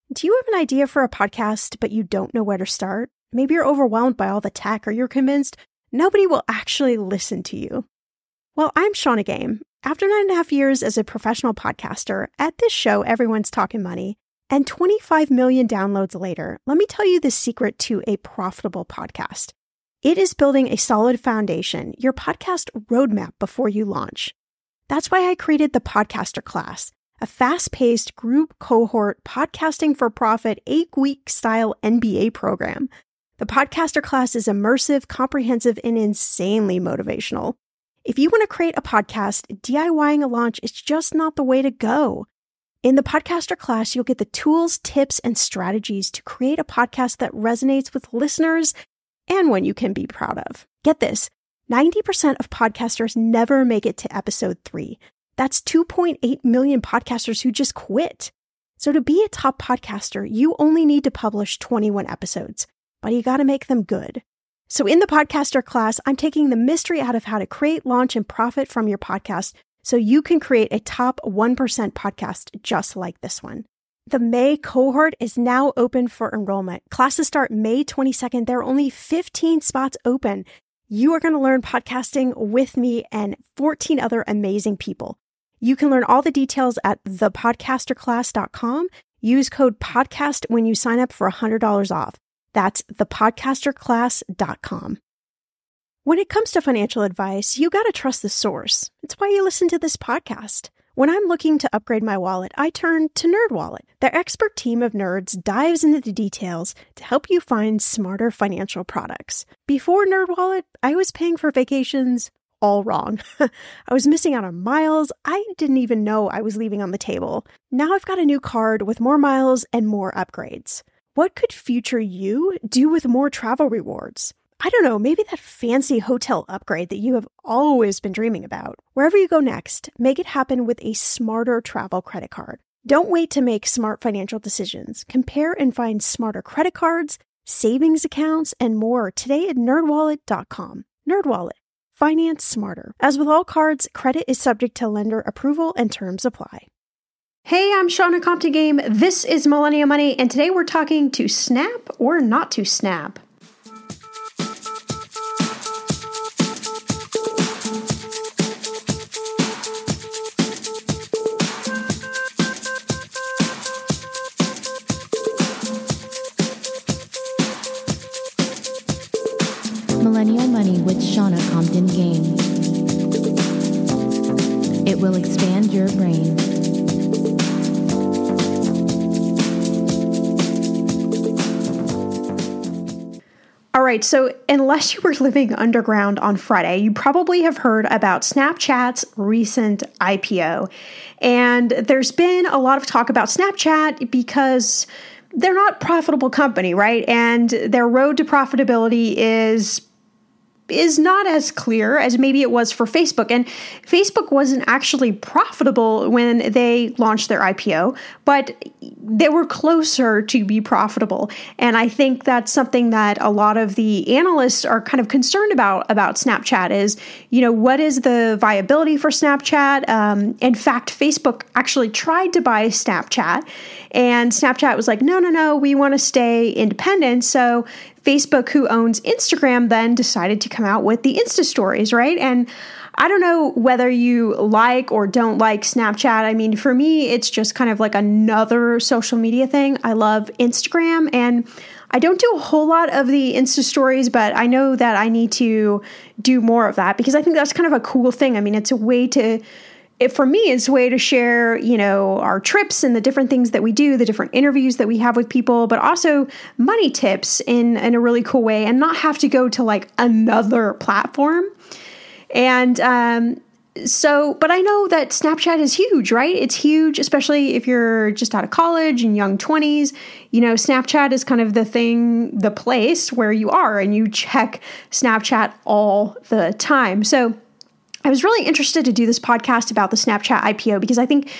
Do you have an idea for a podcast, but you don't know where to start? Maybe you're overwhelmed by all the tech, or you're convinced nobody will actually listen to you. Well, I'm Shannah Game. After 9.5 years as a professional podcaster, at this show, everyone's talking money, and 25 million downloads later, let me tell you the secret to a profitable podcast. It is building a solid foundation, your podcast roadmap before you launch. That's why I created the Podcaster Class, a fast-paced group cohort podcasting for profit 8-week style MBA program. The Podcaster Class is immersive, comprehensive, and insanely motivational. If you want to create a podcast, DIYing a launch is just not the way to go. In the Podcaster Class, you'll get the tools, tips, and strategies to create a podcast that resonates with listeners and one you can be proud of. Get this, 90% of podcasters never make it to episode 3. That's 2.8 million podcasters who just quit. So to be a top podcaster, you only need to publish 21 episodes, but you got to make them good. So in the Podcaster Class, I'm taking the mystery out of how to create, launch, and profit from your podcast so you can create a top 1% podcast just like this one. The May cohort is now open for enrollment. Classes start May 22nd. There are only 15 spots open. You are going to learn podcasting with me and 14 other amazing people. You can learn all the details at thepodcasterclass.com. Use code PODCAST when you sign up for $100 off. That's thepodcasterclass.com. When it comes to financial advice, you got to trust the source. It's why you listen to this podcast. When I'm looking to upgrade my wallet, I turn to NerdWallet. Their expert team of nerds dives into the details to help you find smarter financial products. Before NerdWallet, I was paying for vacations all wrong. I was missing out on miles I didn't even know I was leaving on the table. Now I've got a new card with more miles and more upgrades. What could future you do with more travel rewards? I don't know, maybe that fancy hotel upgrade that you have always been dreaming about. Wherever you go next, make it happen with a smarter travel credit card. Don't wait to make smart financial decisions. Compare and find smarter credit cards, savings accounts, and more today at nerdwallet.com. NerdWallet. Finance smarter. As with all cards, credit is subject to lender approval and terms apply. Hey, I'm Shannah Compton Game. This is Millennial Money, and today we're talking to snap or not to snap. Millennial Money with Shannah Compton Game. It will expand your brain. All right, so unless you were living underground on Friday, you probably have heard about Snapchat's recent IPO. And there's been a lot of talk about Snapchat because they're not a profitable company, right? And their road to profitability is not as clear as maybe it was for Facebook. And Facebook wasn't actually profitable when they launched their IPO, but they were closer to be profitable. And I think that's something that a lot of the analysts are kind of concerned about Snapchat is, what is the viability for Snapchat? In fact, Facebook actually tried to buy Snapchat, and Snapchat was like, no, we want to stay independent. So Facebook, who owns Instagram, then decided to come out with the Insta Stories, right? And I don't know whether you like or don't like Snapchat. I mean, for me, it's just kind of like another social media thing. I love Instagram, and I don't do a whole lot of the Insta Stories, but I know that I need to do more of that because I think that's kind of a cool thing. I mean, it's a way to... For me, it's a way to share, our trips and the different things that we do, the different interviews that we have with people, but also money tips in a really cool way and not have to go to like another platform. And but I know that Snapchat is huge, right? It's huge, especially if you're just out of college and young 20s. Snapchat is kind of the place where you are and you check Snapchat all the time. So I was really interested to do this podcast about the Snapchat IPO because I think,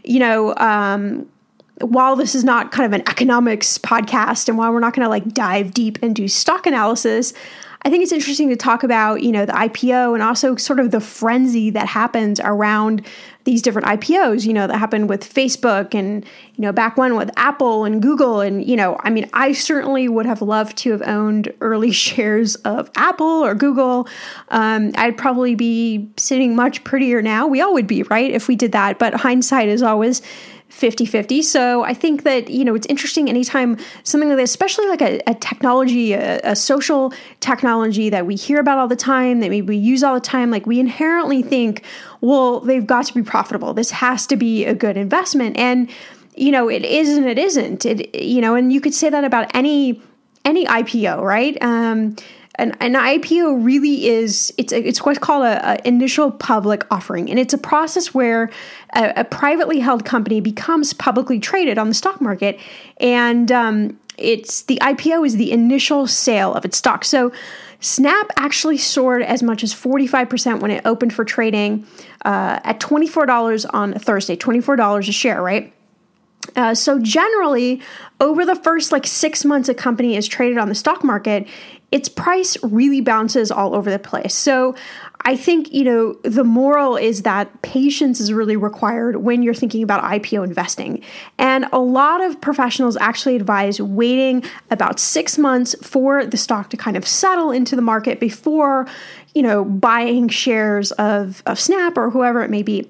while this is not kind of an economics podcast and while we're not going to like dive deep into stock analysis, I think it's interesting to talk about, the IPO and also sort of the frenzy that happens around these different IPOs, that happened with Facebook and, back when with Apple and Google. And, I certainly would have loved to have owned early shares of Apple or Google. I'd probably be sitting much prettier now. We all would be, right, if we did that. But hindsight is always 50-50. So I think that, it's interesting anytime something like this, especially like a technology, a social technology that we hear about all the time, that maybe we use all the time, like we inherently think, well, they've got to be profitable. This has to be a good investment. And, it is and it isn't. And you could say that about any IPO, right? An IPO really is, it's what's called an initial public offering. And it's a process where a privately held company becomes publicly traded on the stock market. And it's the IPO is the initial sale of its stock. So Snap actually soared as much as 45% when it opened for trading at $24 on Thursday, $24 a share, right? So generally, over the first 6 months a company is traded on the stock market, its price really bounces all over the place. So I think, the moral is that patience is really required when you're thinking about IPO investing. And a lot of professionals actually advise waiting about 6 months for the stock to kind of settle into the market before, buying shares of Snap or whoever it may be.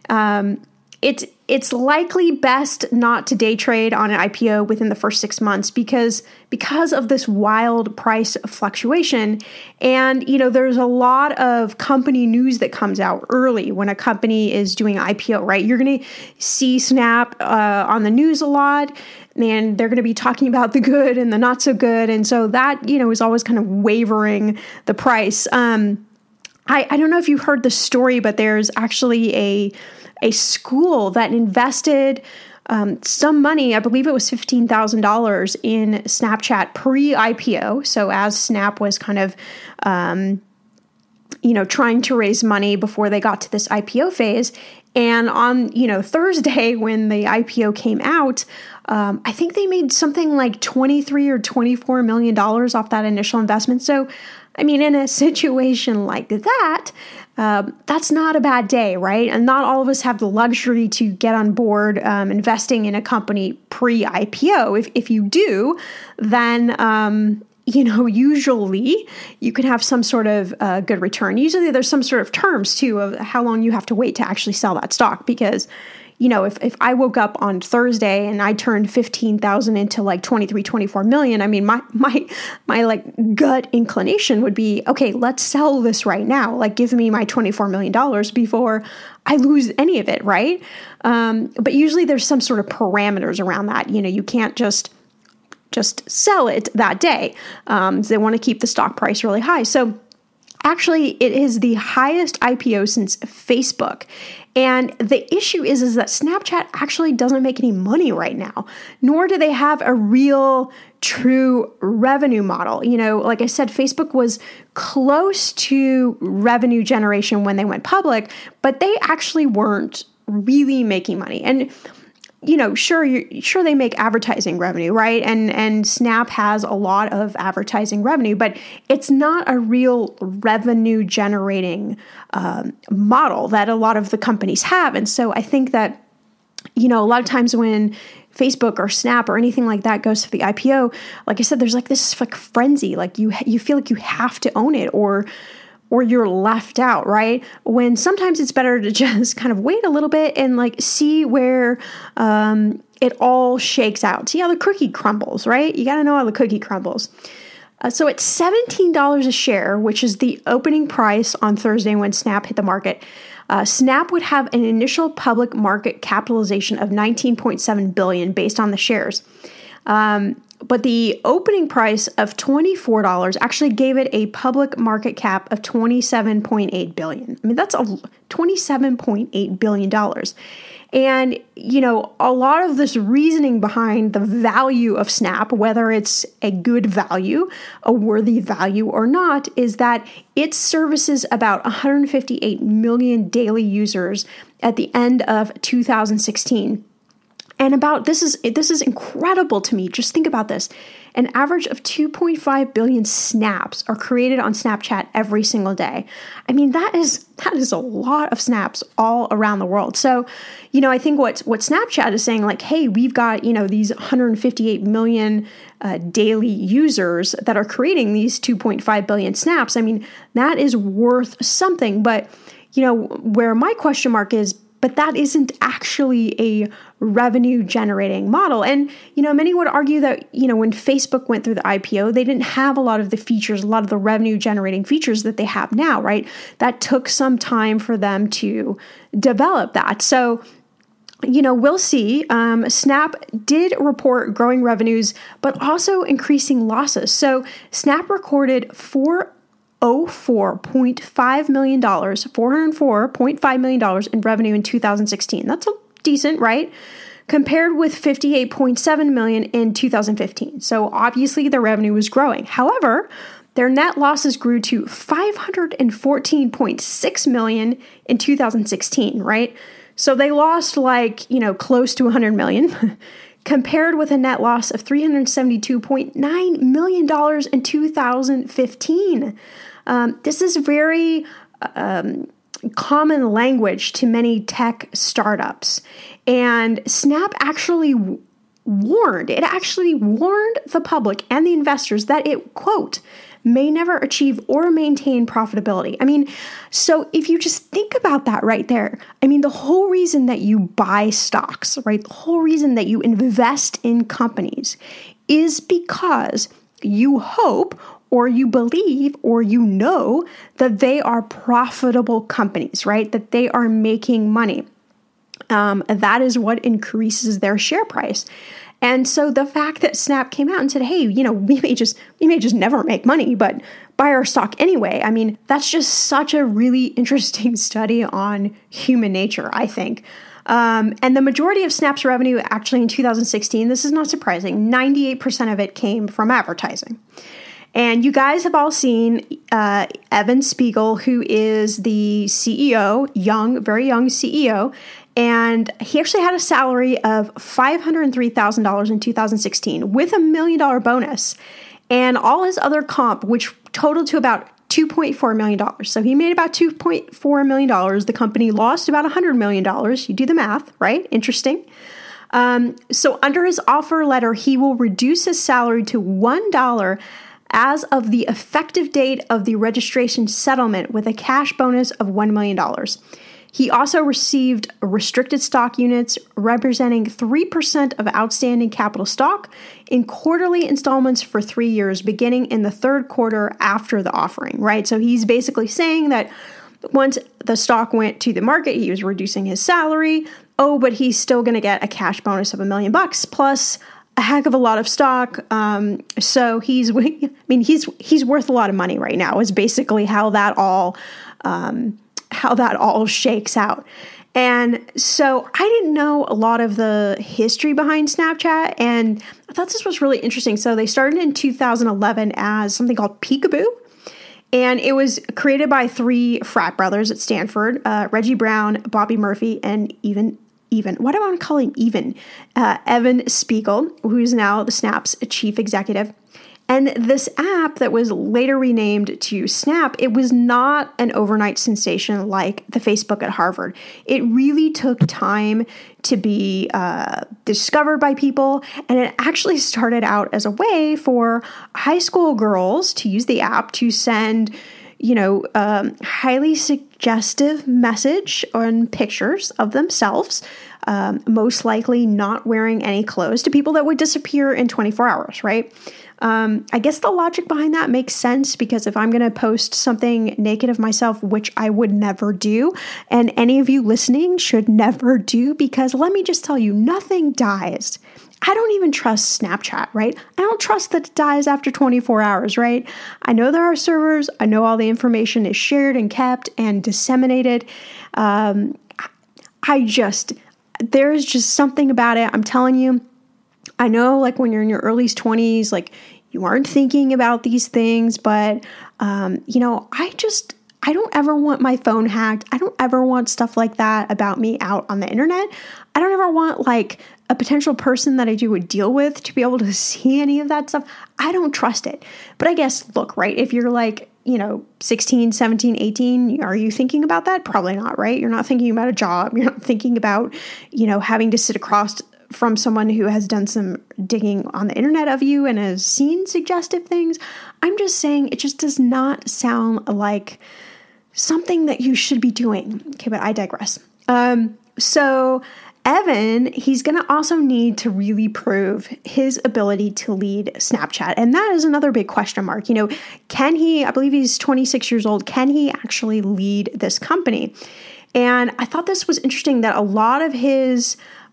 It's likely best not to day trade on an IPO within the first 6 months because of this wild price fluctuation. And, there's a lot of company news that comes out early when a company is doing IPO, right? You're going to see Snap on the news a lot, and they're going to be talking about the good and the not so good. And so that, is always kind of wavering the price. I don't know if you've heard the story, but there's actually a school that invested some money, I believe it was $15,000 in Snapchat pre-IPO. So as Snap was kind of, trying to raise money before they got to this IPO phase. And on, Thursday when the IPO came out, I think they made something like $23 or $24 million off that initial investment. So, in a situation like that, that's not a bad day, right? And not all of us have the luxury to get on board investing in a company pre-IPO. If you do, then, usually you can have some sort of good return. Usually there's some sort of terms, too, of how long you have to wait to actually sell that stock because if I woke up on Thursday and I turned 15,000 into 23, 24 million, my gut inclination would be, okay, let's sell this right now. Give me my $24 million before I lose any of it, right? But usually there's some sort of parameters around that. You can't just sell it that day. They want to keep the stock price really high. So actually, it is the highest IPO since Facebook. And the issue is that Snapchat actually doesn't make any money right now, nor do they have a real, true revenue model. Like I said, Facebook was close to revenue generation when they went public, but they actually weren't really making money. And sure they make advertising revenue, right? And Snap has a lot of advertising revenue, but it's not a real revenue generating model that a lot of the companies have. And so I think that, a lot of times when Facebook or Snap or anything like that goes to the IPO, like I said, there's this frenzy, you feel like you have to own it or you're left out, right? When sometimes it's better to just kind of wait a little bit and see where it all shakes out. See how the cookie crumbles, right? You got to know how the cookie crumbles. So at $17 a share, which is the opening price on Thursday when Snap hit the market, Snap would have an initial public market capitalization of $19.7 billion based on the shares. But the opening price of $24 actually gave it a public market cap of $27.8 billion. That's $27.8 billion. And, a lot of this reasoning behind the value of Snap, whether it's a good value, a worthy value or not, is that it services about 158 million daily users at the end of 2016. And this is incredible to me. Just think about this. An average of 2.5 billion snaps are created on Snapchat every single day. I mean, that is a lot of snaps all around the world. So, I think what Snapchat is saying, like, hey, we've got, these 158 million daily users that are creating these 2.5 billion snaps. I mean, that is worth something. But, where my question mark is, but that isn't actually a revenue generating model. And, many would argue that, when Facebook went through the IPO, they didn't have a lot of the features, a lot of the revenue generating features that they have now, right? That took some time for them to develop that. So, we'll see. Snap did report growing revenues, but also increasing losses. So Snap recorded $404.5 million in revenue in 2016. That's decent, right? Compared with $58.7 million in 2015. So obviously their revenue was growing. However, their net losses grew to $514.6 million in 2016, right? So they lost close to $100 million. Compared with a net loss of $372.9 million in 2015. This is very common language to many tech startups. And Snap actually warned the public and the investors that it, quote, may never achieve or maintain profitability. I mean, so if you just think about that right there, I mean, the whole reason that you buy stocks, right? The whole reason that you invest in companies is because you hope or you believe or that they are profitable companies, right? That they are making money. That is what increases their share price. And so the fact that Snap came out and said, hey, we may just never make money, but buy our stock anyway. I mean, that's just such a really interesting study on human nature, I think. And the majority of Snap's revenue actually in 2016, this is not surprising, 98% of it came from advertising. And you guys have all seen Evan Spiegel, who is the CEO, very young CEO, and he actually had a salary of $503,000 in 2016 with $1 million bonus and all his other comp, which totaled to about $2.4 million. So he made about $2.4 million. The company lost about $100 million. You do the math, right? Interesting. So under his offer letter, he will reduce his salary to $1 as of the effective date of the registration settlement with a cash bonus of $1 million. He also received restricted stock units representing 3% of outstanding capital stock in quarterly installments for 3 years, beginning in the third quarter after the offering, right? So he's basically saying that once the stock went to the market, he was reducing his salary. But he's still going to get a cash bonus of $1 million plus a heck of a lot of stock. So he's worth a lot of money right now is basically how that all shakes out. And so I didn't know a lot of the history behind Snapchat, and I thought this was really interesting. So they started in 2011 as something called Peekaboo, and it was created by 3 frat brothers at Stanford, Reggie Brown, Bobby Murphy, and why do I want to call him Evan Spiegel, who's now the Snap's chief executive. And this app that was later renamed to Snap, it was not an overnight sensation like the Facebook at Harvard. It really took time to be discovered by people, and it actually started out as a way for high school girls to use the app to send highly suggestive message and pictures of themselves, most likely not wearing any clothes, to people that would disappear in 24 hours, right? I guess the logic behind that makes sense, because if I'm going to post something naked of myself, which I would never do, and any of you listening should never do, because let me just tell you, nothing dies. I don't even trust Snapchat, right? I don't trust that it dies after 24 hours, right? I know there are servers. I know all the information is shared and kept and disseminated. There's just something about it. I'm telling you, I know when you're in your early 20s, you aren't thinking about these things, but, I don't ever want my phone hacked. I don't ever want stuff like that about me out on the internet. I don't ever want like a potential person that I do a deal with to be able to see any of that stuff. I don't trust it. But I guess, look, right, if you're like, 16, 17, 18, are you thinking about that? Probably not, right? You're not thinking about a job. You're not thinking about, having to sit across from someone who has done some digging on the internet of you and has seen suggestive things. I'm just saying it just does not sound like something that you should be doing. Okay, but I digress. So Evan, he's going to also need to really prove his ability to lead Snapchat. And that is another big question mark. Can he, I believe he's 26 years old, can he actually lead this company? And I thought this was interesting that a lot of his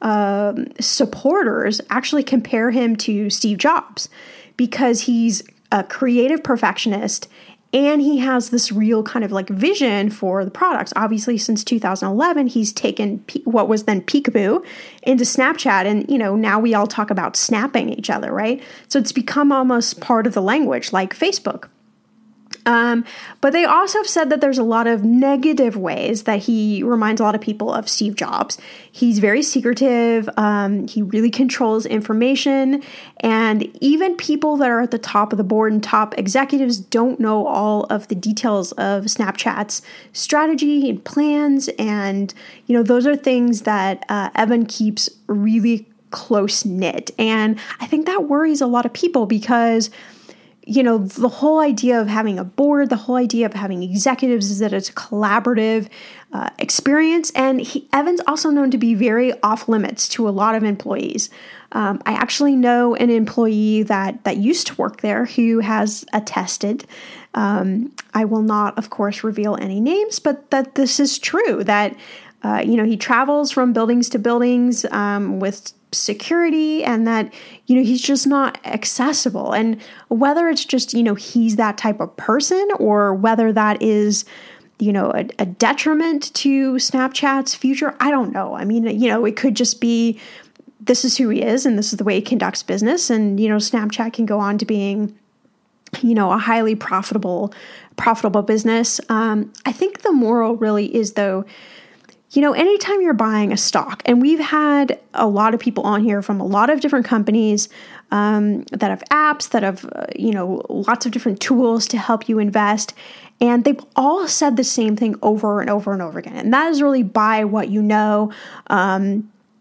supporters actually compare him to Steve Jobs because he's a creative perfectionist and he has this real kind of like vision for the products. Obviously, since 2011, he's taken what was then Peekaboo into Snapchat. And, now we all talk about snapping each other, right? So it's become almost part of the language like Facebook. But they also have said that there's a lot of negative ways that he reminds a lot of people of Steve Jobs. He's very secretive. He really controls information. And even people that are at the top of the board and top executives don't know all of the details of Snapchat's strategy and plans. And, those are things that Evan keeps really close knit. And I think that worries a lot of people because the whole idea of having a board, the whole idea of having executives is that it's a collaborative experience. And Evan's also known to be very off limits to a lot of employees. I actually know an employee that used to work there who has attested. I will not, of course, reveal any names, but that this is true, that he travels from buildings to buildings with security and that, he's just not accessible. And whether it's just, he's that type of person or whether that is, a detriment to Snapchat's future, I don't know. I mean, it could just be this is who he is and this is the way he conducts business. And, Snapchat can go on to being, a highly profitable business. I think the moral really is, though, anytime you're buying a stock, and we've had a lot of people on here from a lot of different companies that have apps, that have, lots of different tools to help you invest. And they've all said the same thing over and over and over again. And that is really buy what buy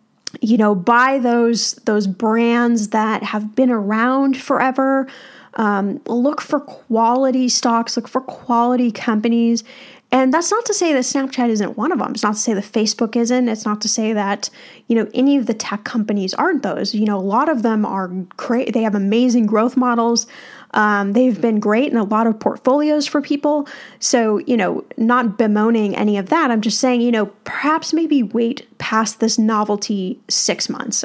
those brands that have been around forever. Look for quality stocks, look for quality companies. And that's not to say that Snapchat isn't one of them. It's not to say that Facebook isn't. It's not to say that, any of the tech companies aren't those. A lot of them are great. They have amazing growth models. They've been great in a lot of portfolios for people. So, not bemoaning any of that. I'm just saying, perhaps maybe wait past this novelty 6 months.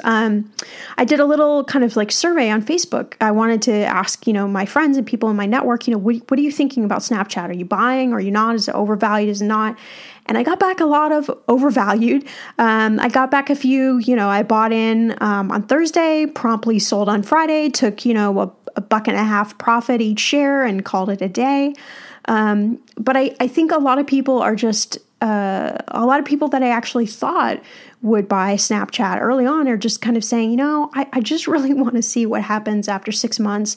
I did a little kind of like survey on Facebook. I wanted to ask, my friends and people in my network, what are you thinking about Snapchat? Are you buying? Are you not? Is it overvalued? Is it not? And I got back a lot of overvalued. I got back a few, I bought in on Thursday, promptly sold on Friday, took, a $1.50 profit each share and called it a day. But I think a lot of people are just, a lot of people that I actually thought would buy Snapchat early on are just kind of saying, I just really want to see what happens after 6 months.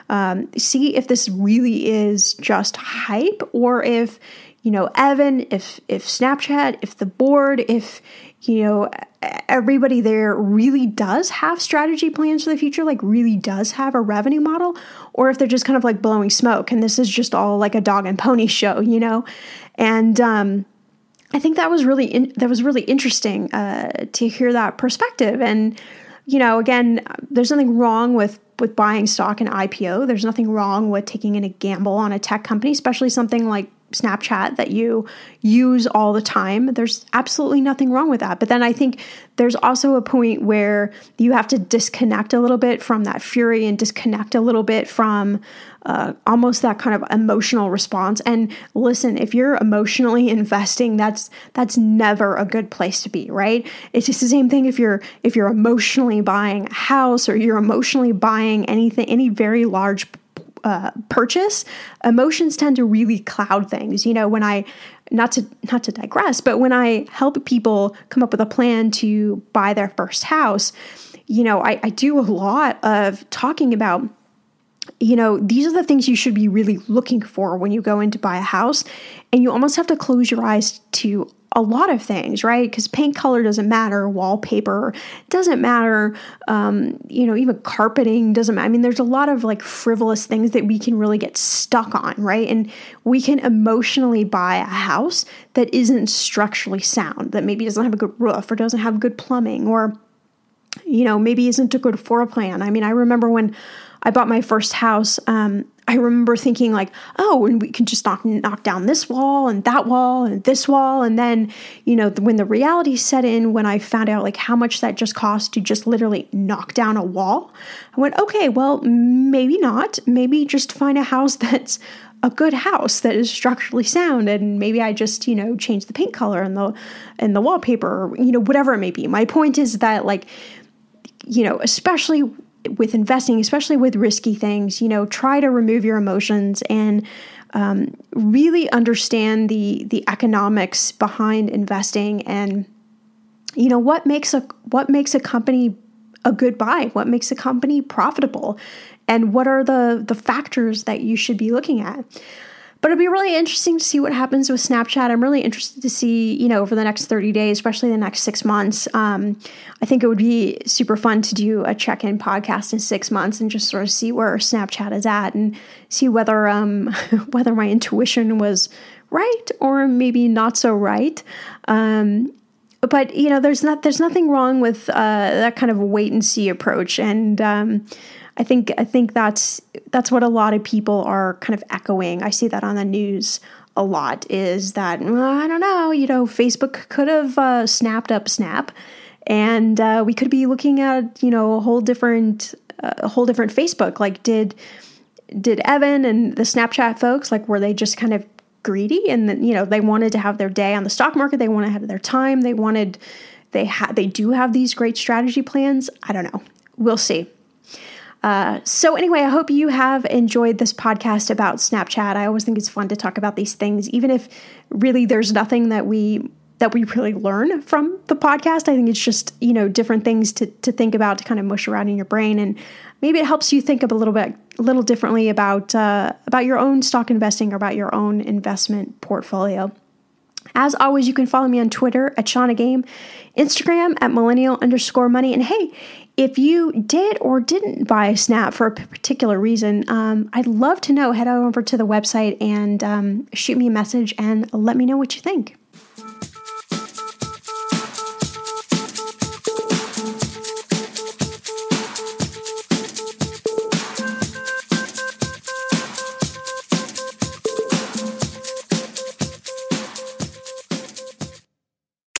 See if this really is just hype or if, Evan, if Snapchat, if the board, if, everybody there really does have strategy plans for the future, like really does have a revenue model, or if they're just kind of like blowing smoke and this is just all like a dog and pony show, And I think that was really interesting to hear that perspective. And again, there's nothing wrong with buying stock in IPO. There's nothing wrong with taking in a gamble on a tech company, especially something like Snapchat that you use all the time. There's absolutely nothing wrong with that. But then I think there's also a point where you have to disconnect a little bit from that fury and disconnect a little bit from almost that kind of emotional response. And listen, if you're emotionally investing, that's never a good place to be, right? It's just the same thing if you're emotionally buying a house or you're emotionally buying anything, any very large purchase, emotions tend to really cloud things. When I, not to digress, but when I help people come up with a plan to buy their first house, I do a lot of talking about, these are the things you should be really looking for when you go in to buy a house. And you almost have to close your eyes to a lot of things, right? Because paint color doesn't matter, wallpaper doesn't matter, even carpeting doesn't matter. I mean, there's a lot of like frivolous things that we can really get stuck on, right? And we can emotionally buy a house that isn't structurally sound, that maybe doesn't have a good roof or doesn't have good plumbing, or, maybe isn't a good floor plan. I mean, I remember when I bought my first house, I remember thinking like, oh, and we can just knock down this wall and that wall and this wall. And then, when the reality set in, when I found out like how much that just cost to just literally knock down a wall, I went, okay, well, maybe not. Maybe just find a house that's a good house that is structurally sound. And maybe I just, change the paint color and the wallpaper, or, whatever it may be. My point is that like, especially with investing, especially with risky things, try to remove your emotions and really understand the economics behind investing, and what makes a company a good buy, what makes a company profitable, and what are the factors that you should be looking at. But it'll be really interesting to see what happens with Snapchat. I'm really interested to see, over the next 30 days, especially the next 6 months. I think it would be super fun to do a check-in podcast in 6 months and just sort of see where Snapchat is at and see whether whether my intuition was right or maybe not so right. But there's nothing wrong with that kind of wait and see approach, and I think that's what a lot of people are kind of echoing. I see that on the news a lot, is that, I don't know, Facebook could have snapped up Snap, and we could be looking at, a whole different Facebook. Like, did Evan and the Snapchat folks, like, were they just kind of greedy, and then, they wanted to have their day on the stock market, they wanted to have their time, they do have these great strategy plans? I don't know. We'll see. So anyway, I hope you have enjoyed this podcast about Snapchat. I always think it's fun to talk about these things, even if really there's nothing that we really learn from the podcast. I think it's just, different things to think about, to kind of mush around in your brain. And maybe it helps you think a little differently about your own stock investing or about your own investment portfolio. As always, you can follow me on Twitter at Shauna Game, Instagram at millennial_money. And hey, if you did or didn't buy a Snap for a particular reason, I'd love to know. Head over to the website and shoot me a message and let me know what you think.